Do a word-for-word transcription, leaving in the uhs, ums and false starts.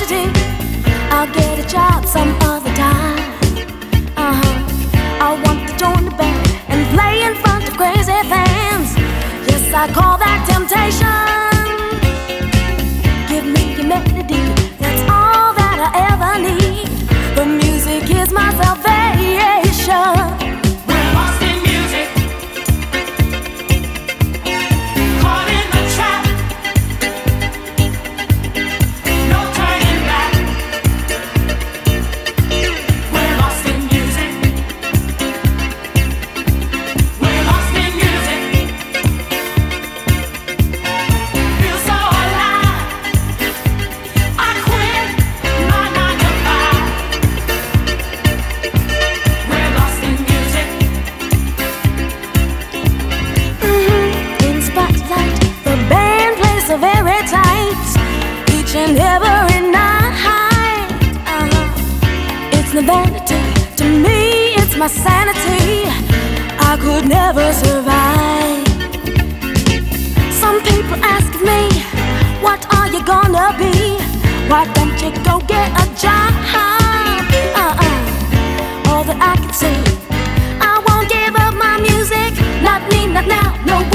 tragedy. I'll get a job some other time. Uh-huh. I want to join the band and play in front of crazy fans. Yes, I call that temptation. Give me your melody, that's all that I ever need. The music is my salvation. Very tight, each and every night. Uh-huh. It's no vanity to me, it's my sanity. I could never survive. Some people ask me, what are you gonna be? Why don't you go get a job? Uh-uh. All that I can say, I won't give up my music. Not me, not now, no